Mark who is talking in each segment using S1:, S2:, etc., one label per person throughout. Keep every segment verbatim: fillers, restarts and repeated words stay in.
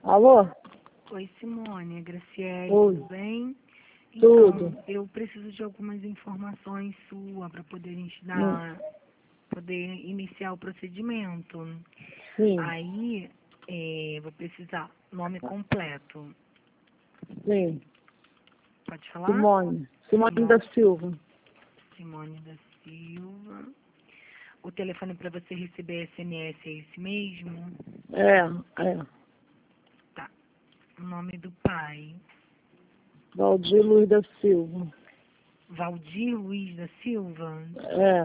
S1: Alô?
S2: Oi, Simone, é Graciele,
S1: Oi.
S2: tudo bem?
S1: Tudo.
S2: Então, eu preciso de algumas informações suas para poder a gente
S1: Hum,
S2: dar, poder iniciar o procedimento.
S1: Sim,
S2: Aí, é, vou precisar nome completo.
S1: sim.
S2: Pode falar?
S1: Simone. Simone
S2: Simone,
S1: da Silva.
S2: Simone da Silva. O telefone para você receber S M S é esse mesmo?
S1: É, é.
S2: Tá. O nome do pai.
S1: Valdir Luiz da Silva.
S2: Valdir Luiz da Silva.
S1: É.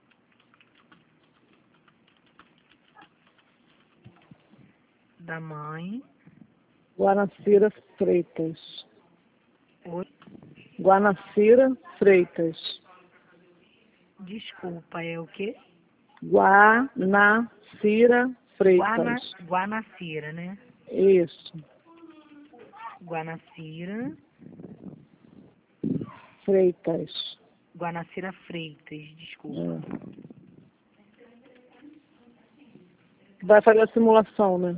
S2: Da mãe.
S1: Guanacira Freitas.
S2: Oi.
S1: Guanacira Freitas.
S2: Desculpa, é o quê?
S1: Guanacira
S2: Guana,
S1: Freitas.
S2: Guanacira, né?
S1: Isso.
S2: Guanacira.
S1: Freitas.
S2: Guanacira Freitas, desculpa.
S1: É. Vai fazer a simulação, né?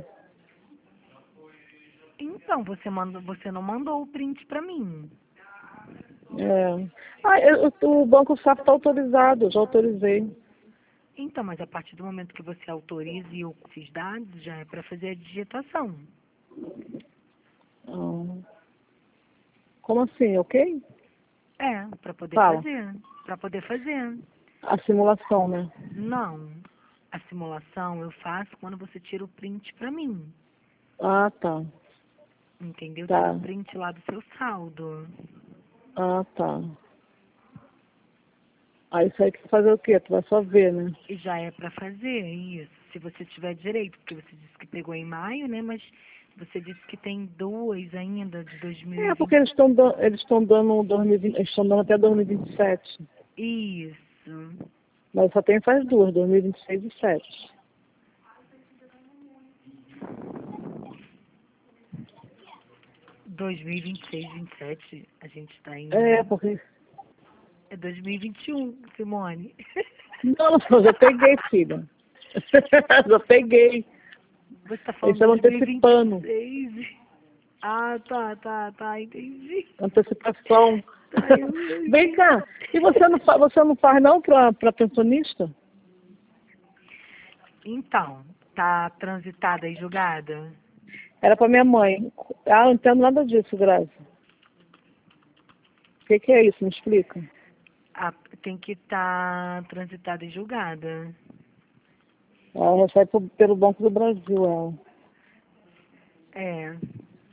S2: Então, você, mandou, você não mandou o print pra mim.
S1: É. Ah, eu, o Banco Safra está autorizado, eu já autorizei.
S2: Então, mas a partir do momento que você autoriza e eu esses dados, já é para fazer a digitação.
S1: Ah, como assim, ok?
S2: É, para poder
S1: Fala.
S2: fazer. Para poder fazer.
S1: A simulação, né?
S2: Não. A simulação eu faço quando você tira o print pra mim.
S1: Ah, tá.
S2: Entendeu? Tira o
S1: Tá.
S2: print lá do seu saldo.
S1: Ah, tá. Aí isso aí que tu fazer o quê? Tu vai só ver, né?
S2: E já é para fazer isso, se você tiver direito, porque você disse que pegou em maio, né? Mas você disse que tem duas ainda de
S1: É, porque
S2: dois mil e vinte.
S1: eles estão dando, eles estão dando dois mil e vinte, eles estão dando até dois mil e vinte e sete.
S2: Isso.
S1: Mas só tem faz duas, dois mil e vinte e seis e sete.
S2: dois mil e vinte e seis, vinte e sete, a gente está
S1: É,
S2: em.
S1: porque.
S2: É dois mil e vinte e um, Simone.
S1: Não, eu já peguei, filha. Já peguei.
S2: Você está
S1: Eles
S2: falando
S1: estão antecipando.
S2: dois mil e vinte e seis. Ah, tá, tá, tá, entendi.
S1: Antecipação.
S2: Tá, eu, eu
S1: Vem
S2: entendi.
S1: cá. E você não, fa- você não faz não para para pensionista?
S2: Então, tá transitada e julgada?
S1: Era para minha mãe. Ah, eu não entendo nada disso, Grazi. O que, que é isso? Me explica.
S2: Ah, tem que estar transitada e julgada.
S1: Ela recebe po- pelo Banco do Brasil, ela.
S2: É.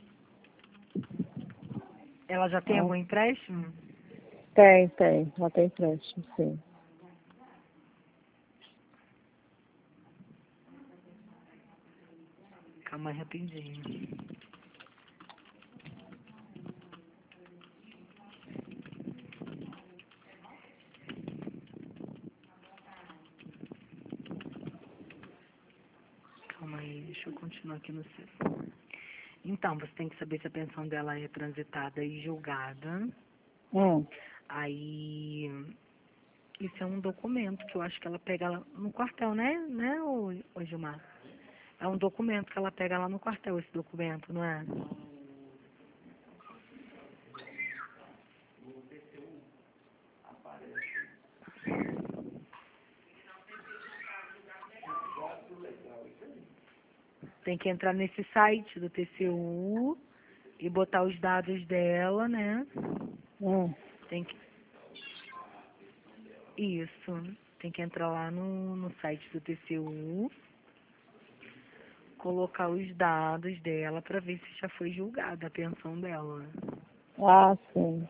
S2: Ela já tem
S1: Ah,
S2: algum empréstimo?
S1: tem, tem. Ela tem empréstimo, sim.
S2: Calma aí, rapidinho. Calma aí, deixa eu continuar aqui no seu. Então, você tem que saber se a pensão dela é transitada e julgada.
S1: Hum.
S2: Aí, isso é um documento que eu acho que ela pega lá no quartel, né, né, ô, ô Gilmar? É um documento que ela pega lá no quartel, esse documento, não é? Tem que entrar nesse site do T C U e botar os dados dela, né?
S1: Hum.
S2: Tem que. Isso. Tem que entrar lá no, no site do T C U, colocar os dados dela para ver se já foi julgada a pensão dela.
S1: Ah, sim.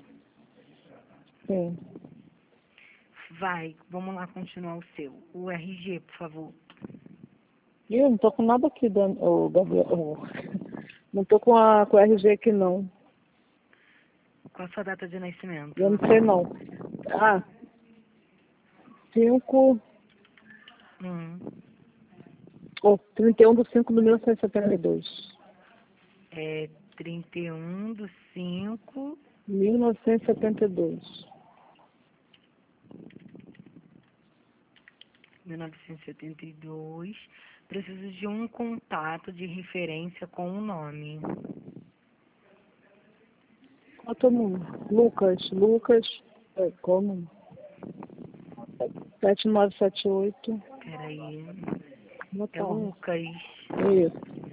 S1: Sim.
S2: Vai, vamos lá continuar o seu. O R G, por favor.
S1: Ih, eu não tô com nada aqui, Dan, ô, Gabriel. ô, Não tô com a com o R G aqui, não.
S2: Qual a sua data de nascimento?
S1: Eu não sei, não. Ah, cinco
S2: Hum.
S1: ou trinta e um de cinco de mil novecentos e setenta e dois.
S2: É trinta e um de cinco
S1: mil novecentos e setenta e dois.
S2: de mil novecentos e setenta e dois. Preciso de um contato de referência com o nome.
S1: Qual é o teu número? Lucas, Lucas, é, qual o número? sete nove sete oito.
S2: Peraí.
S1: Boa
S2: É o
S1: tarde.
S2: Lucas.
S1: Isso.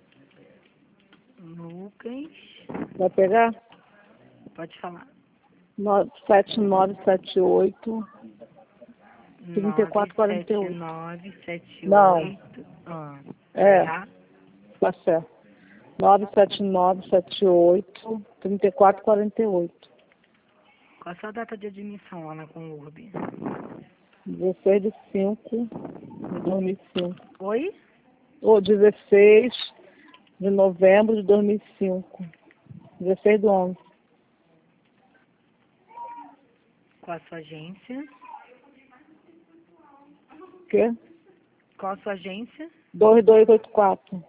S2: Lucas.
S1: Vai pegar?
S2: Pode falar.
S1: sete nove sete oito, trinta e
S2: nove
S1: quatro quarenta e
S2: sete
S1: oito.
S2: nove sete
S1: Não,
S2: oito. Ah,
S1: é,
S2: errar?
S1: tá certo. nove sete nove sete oito, trinta e quatro quarenta e oito.
S2: Qual a sua data de admissão lá na Conurb?
S1: dezesseis de cinco de dois mil e cinco.
S2: Oi?
S1: Ou dezesseis de novembro de dois mil e cinco. dezesseis do onze.
S2: Qual a sua agência?
S1: O quê?
S2: Qual a sua agência?
S1: dois dois oito quatro.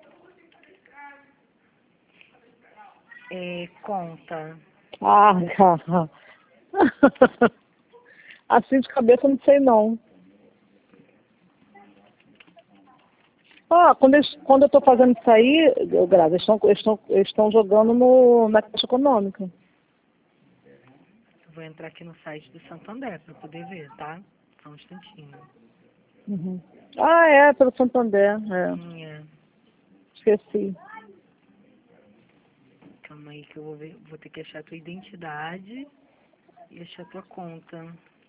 S2: É, conta.
S1: Ah, cara. Assim de cabeça eu não sei não. Ah, quando, eles, quando eu estou fazendo isso aí, eu, Graça, eles estão eles estão eles estão jogando no, na Caixa Econômica.
S2: Vou entrar aqui no site do Santander para poder ver, tá? Só um instantinho.
S1: Uhum. Ah, é, pelo Santander. É.
S2: Hum, é.
S1: Esqueci.
S2: Calma aí que eu vou ver. Vou ter que achar a tua identidade e achar a tua conta.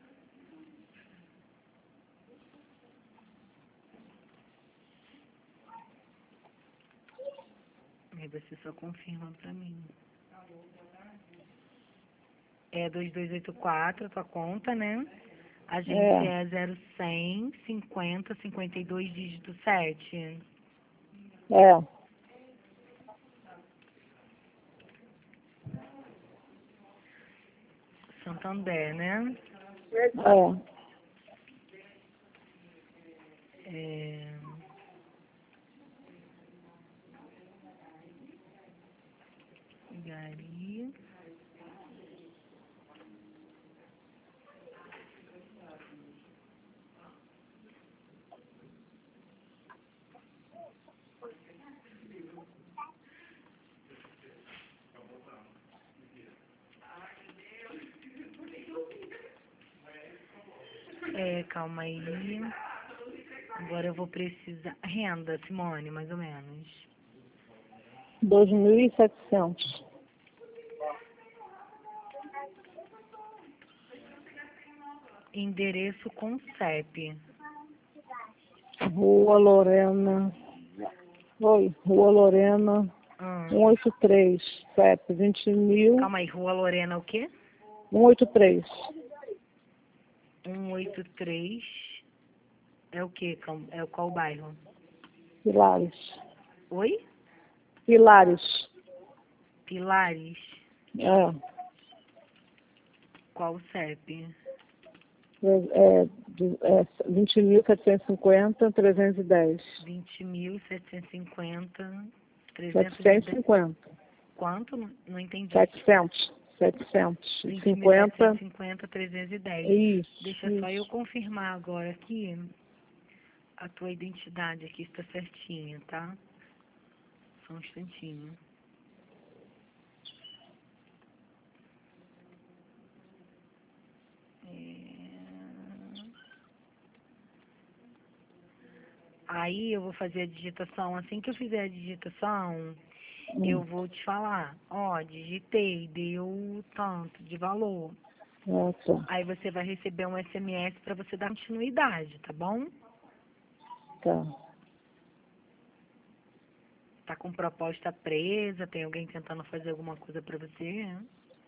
S2: Aí você só confirma pra mim. É dois dois oito quatro a tua conta, né? A agência
S1: É,
S2: é zero cem, cinquenta, cinquenta e dois, dígito sete.
S1: é.
S2: Santander, né?
S1: É.
S2: É... Gari. É, calma aí. Agora eu vou precisar. Renda, Simone, mais ou menos.
S1: dois mil e setecentos.
S2: Endereço com C E P.
S1: Rua Lorena. Oi, Rua Lorena.
S2: Hum.
S1: cento e oitenta e três. C E P vinte mil.
S2: Calma aí, Rua Lorena, o quê?
S1: cento e oitenta e três.
S2: cento e oitenta e três. É o quê? Cal- É o qual bairro?
S1: Pilares.
S2: Oi?
S1: Pilares.
S2: Pilares.
S1: É.
S2: Qual o C E P?
S1: É, é, de- é vinte mil setecentos e cinquenta, trezentos e dez.
S2: vinte mil setecentos e cinquenta, trezentos e
S1: setecentos e
S2: dez.
S1: cinquenta.
S2: Quanto? Não, não entendi.
S1: setecentos. setecentos e
S2: vinte mil setecentos
S1: cinquenta.
S2: e cinquenta, trezentos e dez.
S1: Isso,
S2: Deixa só eu
S1: isso.
S2: confirmar agora aqui a tua identidade aqui está certinha, tá? Só um instantinho. É... Aí eu vou fazer a digitação. Assim que eu fizer a digitação, eu
S1: Hum.
S2: vou te falar. Ó, digitei, deu tanto de valor.
S1: Ah, tá.
S2: Aí você vai receber um S M S para você dar continuidade, tá bom?
S1: Tá.
S2: Tá com proposta presa, tem alguém tentando fazer alguma coisa para você?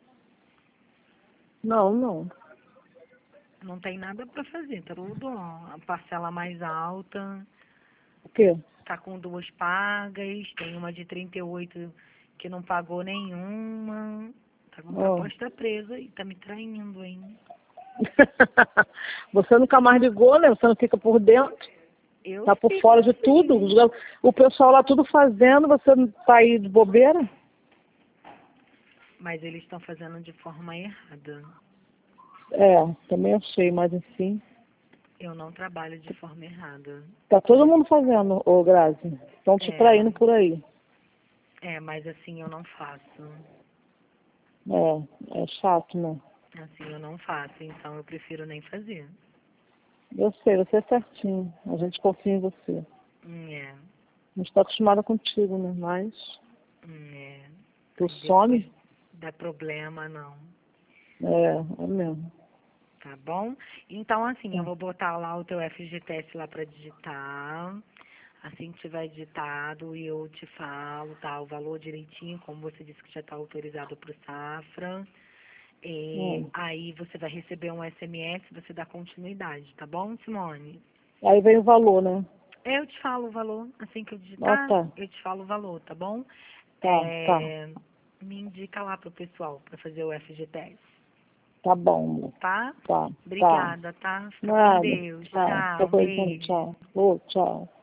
S1: Não, não.
S2: Não tem nada para fazer, tá tudo, ó, a parcela mais alta,
S1: O quê?
S2: tá com duas pagas, tem uma de trinta e oito que não pagou nenhuma, tá com
S1: Ó.
S2: proposta presa e tá me traindo, hein?
S1: Você nunca mais ligou, né? Você não fica por dentro.
S2: Eu
S1: Tá por
S2: fico
S1: fora de
S2: sim,
S1: tudo. O pessoal lá tudo fazendo, você não tá aí de bobeira?
S2: mas eles estão fazendo de forma errada.
S1: É, também achei, mas enfim.
S2: Eu não trabalho de forma errada.
S1: Tá todo mundo fazendo, ô Grazi. Estão te
S2: É.
S1: traindo por aí.
S2: É, mas assim eu não faço.
S1: É, é chato, né?
S2: Assim eu não faço, então eu prefiro nem fazer.
S1: Eu sei, você é certinho. A gente confia em você.
S2: Hum, é.
S1: A gente tá acostumada contigo, né? Mas
S2: Hum, é.
S1: tu
S2: Aí
S1: some,
S2: depois dá problema, não.
S1: é, é mesmo.
S2: Tá bom? Então, assim, eu
S1: Tá,
S2: vou botar lá o teu F G T S lá pra digitar. Assim que tiver digitado, eu te falo, tá? O valor direitinho, como você disse que já está autorizado pro Safra. E
S1: é.
S2: aí você vai receber um S M S, você dá continuidade, tá bom, Simone?
S1: Aí vem o valor, né?
S2: Eu te falo o valor, assim que eu
S1: Ah,
S2: digitar,
S1: tá.
S2: eu te falo o valor, tá bom?
S1: Tá, tá.
S2: É, me indica lá pro pessoal para fazer o F G T S,
S1: Tá bom, amor.
S2: tá?
S1: Tá, tá.
S2: Obrigada, tá? Fica com
S1: Nada.
S2: Deus.
S1: Tchau.
S2: Tchau,
S1: Tá
S2: um
S1: coisa,
S2: beijo.
S1: tchau. Ô, tchau.